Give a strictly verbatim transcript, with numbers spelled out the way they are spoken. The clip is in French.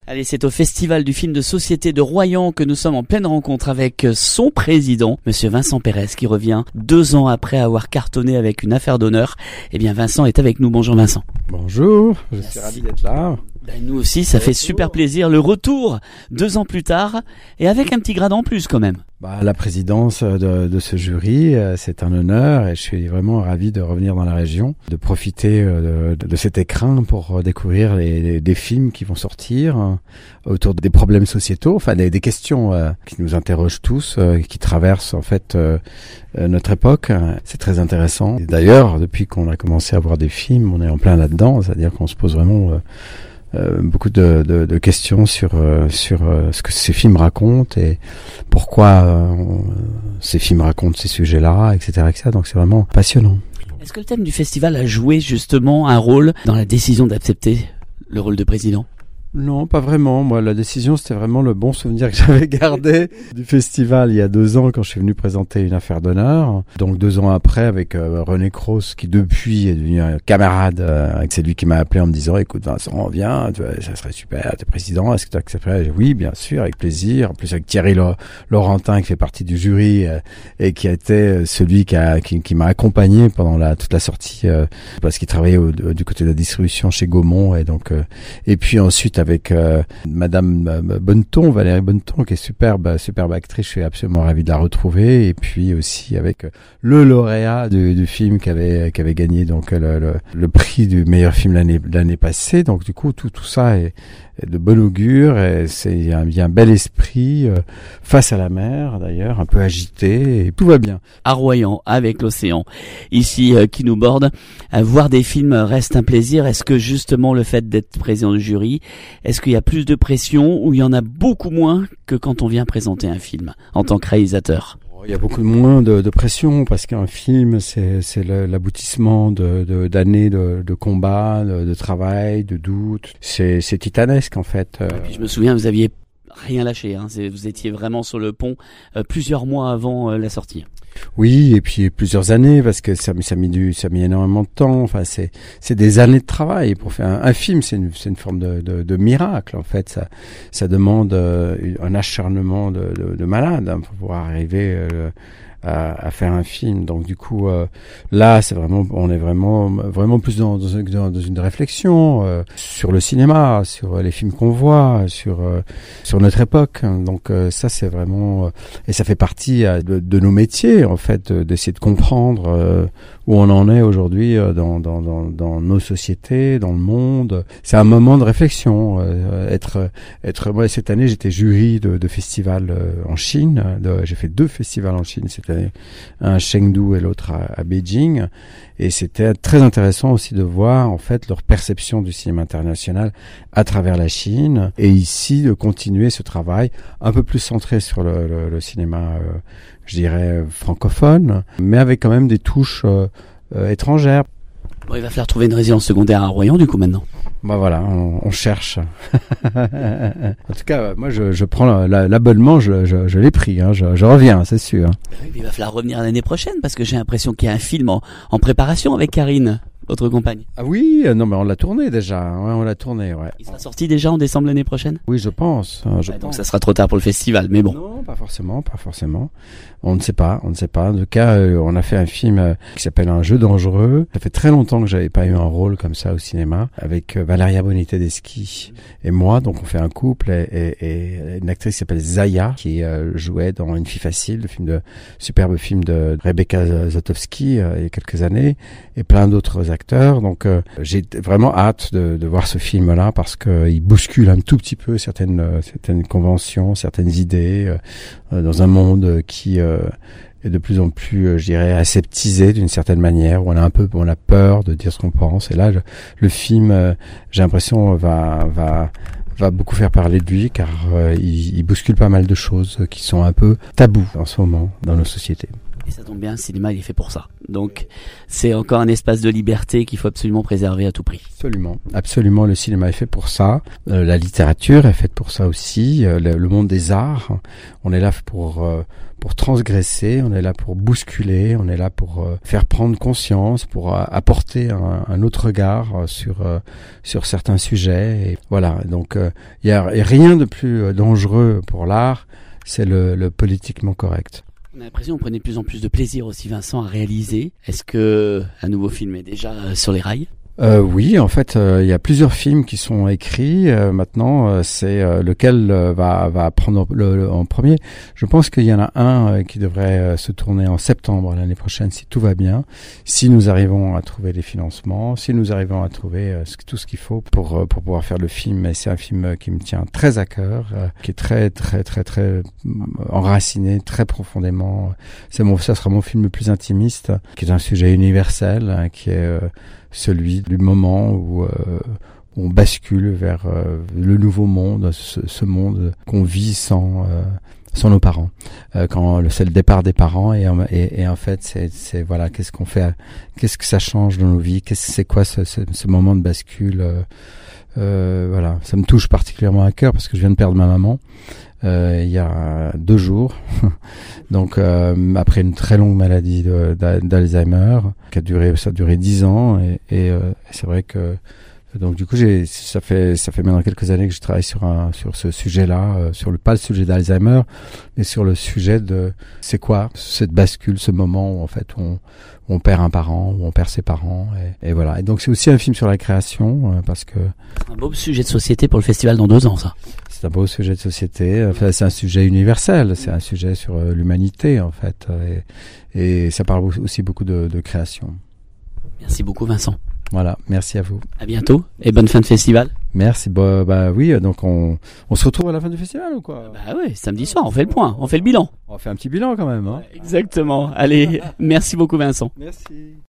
Allez, c'est au Festival du film de société de Royan que nous sommes en pleine rencontre avec son président, Monsieur Vincent Pérez, qui revient deux ans après avoir cartonné avec Une affaire d'honneur. Eh bien, Vincent est avec nous. Bonjour Vincent. Bonjour, je Merci. suis ravi d'être là. Ben, nous aussi, ça fait super plaisir. Le retour, deux ans plus tard, et avec un petit grade en plus quand même. Bah, la présidence de, de ce jury, c'est un honneur et je suis vraiment ravi de revenir dans la région, de profiter de, de, de cet écrin pour découvrir les, les, des films qui vont sortir autour des problèmes sociétaux, enfin des, des questions euh, qui nous interrogent tous, euh, qui traversent en fait euh, notre époque. C'est très intéressant. Et d'ailleurs, depuis qu'on a commencé à voir des films, on est en plein là-dedans, c'est-à-dire qu'on se pose vraiment euh, Euh, beaucoup de, de, de questions sur euh, sur euh, ce que ces films racontent et pourquoi euh, ces films racontent ces sujets-là, et cetera, et cetera. Donc c'est vraiment passionnant. Est-ce que le thème du festival a joué justement un rôle dans la décision d'accepter le rôle de président ? Non, pas vraiment. Moi, la décision, c'était vraiment le bon souvenir que j'avais gardé du festival il y a deux ans quand je suis venu présenter Une affaire d'honneur. Donc deux ans après, avec euh, René Cross, qui depuis est devenu un camarade, euh, c'est lui qui m'a appelé en me disant, écoute Vincent, viens, tu vois, ça serait super, t'es président, est-ce que tu accepterais ? Oui, bien sûr, avec plaisir. En plus avec Thierry Laurentin, qui fait partie du jury euh, et qui a été celui qui, a, qui, qui m'a accompagné pendant la, toute la sortie, euh, parce qu'il travaillait au, du côté de la distribution chez Gaumont. Et donc, euh, et puis ensuite avec euh, Madame euh, Bonneton, Valérie Bonneton, qui est superbe, superbe actrice. Je suis absolument ravi de la retrouver. Et puis aussi avec euh, le lauréat du, du film qui avait qui avait gagné donc le, le, le prix du meilleur film l'année l'année passée. Donc du coup tout tout ça est, est de bon augure. Et c'est il y a, il y a un bel esprit euh, face à la mer d'ailleurs, un peu agité, et tout va bien. À Royan, avec l'océan, ici euh, qui nous borde, euh, voir des films reste un plaisir. Est-ce que justement le fait d'être président du jury, est-ce qu'il y a plus de pression ou il y en a beaucoup moins que quand on vient présenter un film en tant que réalisateur ? Il y a beaucoup moins de, de pression parce qu'un film, c'est, c'est le, l'aboutissement de, de, d'années de, de combat, de, de travail, de doute. C'est, c'est titanesque en fait. Et puis je me souviens, vous aviez rien lâché, hein. C'est, vous étiez vraiment sur le pont euh, plusieurs mois avant euh, la sortie. Oui, et puis plusieurs années parce que ça, ça a mis du, ça a mis énormément de temps. Enfin, c'est, c'est des années de travail pour faire un, un film. C'est une, c'est une forme de, de, de miracle en fait. Ça, ça demande euh, un acharnement de, de, de malade hein, pour pouvoir arriver euh, à, à faire un film. Donc du coup, euh, là, c'est vraiment, on est vraiment, vraiment plus dans, dans, dans une réflexion euh, sur le cinéma, sur les films qu'on voit, sur euh, sur notre époque. Donc euh, ça, c'est vraiment, euh, et ça fait partie euh, de, de nos métiers en fait, euh, d'essayer de comprendre euh, où on en est aujourd'hui euh, dans, dans dans dans nos sociétés, dans le monde. C'est un moment de réflexion. Euh, être être moi cette année, j'étais jury de, de festivals euh, en Chine. De, j'ai fait deux festivals en Chine cette année, un à Chengdu et l'autre à, à Beijing, et c'était très intéressant aussi de voir en fait leur perception du cinéma international à travers la Chine, et ici de continuer ce travail un peu plus centré sur le, le, le cinéma, euh, je dirais francophone, mais avec quand même des touches euh, euh, étrangères. Bon, il va falloir trouver une résidence secondaire à Royan du coup maintenant. Bah voilà, on, on cherche. En tout cas, moi je, je prends la, l'abonnement, je, je, je l'ai pris, hein, je, je reviens, c'est sûr. Oui, il va falloir revenir l'année prochaine parce que j'ai l'impression qu'il y a un film en, en préparation avec Karine, votre compagne. Ah oui, non mais on l'a tourné déjà, ouais, on l'a tourné, ouais. Il sera sorti déjà en décembre l'année prochaine ? Oui, je pense. Je ouais, pense. Donc ça sera trop tard pour le festival, mais bon. Non, pas forcément, pas forcément. On ne sait pas, on ne sait pas. En tout cas, euh, on a fait un film euh, qui s'appelle Un jeu dangereux. Ça fait très longtemps que j'avais pas eu un rôle comme ça au cinéma, avec euh, Valeria Bonite-Deschi et moi. Donc on fait un couple et, et, et une actrice qui s'appelle Zaya, qui euh, jouait dans Une fille facile, le film de superbe film de Rebecca Zotowski euh, il y a quelques années, et plein d'autres acteurs. Donc euh, j'ai vraiment hâte de, de voir ce film-là parce que euh, il bouscule un tout petit peu certaines euh, certaines conventions, certaines idées euh, dans un monde qui euh, est de plus en plus, euh, je dirais, aseptisé d'une certaine manière, où on a un peu, on a peur de dire ce qu'on pense. Et là, je, le film, euh, j'ai l'impression, va va va beaucoup faire parler de lui, car euh, il, il bouscule pas mal de choses qui sont un peu tabous en ce moment dans nos sociétés. Et ça tombe bien, le cinéma il est fait pour ça. Donc c'est encore un espace de liberté qu'il faut absolument préserver à tout prix. Absolument, absolument. Le cinéma est fait pour ça. Euh, la littérature est faite pour ça aussi. Euh, le, le monde des arts, on est là pour euh, pour transgresser, on est là pour bousculer, on est là pour euh, faire prendre conscience, pour euh, apporter un, un autre regard euh, sur euh, sur certains sujets. Et voilà. Donc il euh, y a rien de plus dangereux pour l'art, c'est le, le politiquement correct. On a l'impression qu'on prenait de plus en plus de plaisir aussi, Vincent, à réaliser. Est-ce que un nouveau film est déjà sur les rails ? Euh, oui, en fait, euh, il y a plusieurs films qui sont écrits. Euh, maintenant, euh, c'est euh, lequel euh, va va prendre le, le, en premier. Je pense qu'il y en a un euh, qui devrait euh, se tourner en septembre l'année prochaine, si tout va bien, si nous arrivons à trouver les financements, si nous arrivons à trouver euh, tout ce qu'il faut pour euh, pour pouvoir faire le film. Et c'est un film euh, qui me tient très à cœur, euh, qui est très très très très euh, enraciné, très profondément. C'est mon, ça sera mon film le plus intimiste, qui est un sujet universel, hein, qui est euh, celui du moment où, euh, où on bascule vers euh, le nouveau monde, ce, ce monde qu'on vit sans euh, sans nos parents. Euh, quand le, c'est le départ des parents et, et, et en fait c'est, c'est voilà, qu'est-ce qu'on fait, qu'est-ce que ça change dans nos vies, qu'est-ce c'est quoi ce, ce, ce moment de bascule. Euh, euh, voilà, ça me touche particulièrement à cœur parce que je viens de perdre ma maman. Euh, il y a deux jours, donc euh, après une très longue maladie de, d'Alzheimer, qui a duré, ça a duré dix ans, et, et euh, c'est vrai que donc du coup j'ai, ça fait ça fait maintenant quelques années que je travaille sur un sur ce sujet-là, euh, sur le pas le sujet d'Alzheimer, mais sur le sujet de c'est quoi cette bascule, ce moment où en fait on où on perd un parent, où on perd ses parents, et, et voilà. Et donc c'est aussi un film sur la création, euh, parce que un beau sujet de société pour le festival dans deux ans, ça. C'est un beau sujet de société. Enfin, c'est un sujet universel. C'est un sujet sur euh, l'humanité, en fait. Et, et ça parle aussi beaucoup de, de création. Merci beaucoup, Vincent. Voilà. Merci à vous. À bientôt et bonne fin de festival. Merci. Bah, bah oui. Donc on, on se retrouve à la fin du festival ou quoi? Bah oui, samedi soir. On fait le point. On fait le bilan. On fait un petit bilan quand même. Hein. Exactement. Allez, merci beaucoup, Vincent. Merci.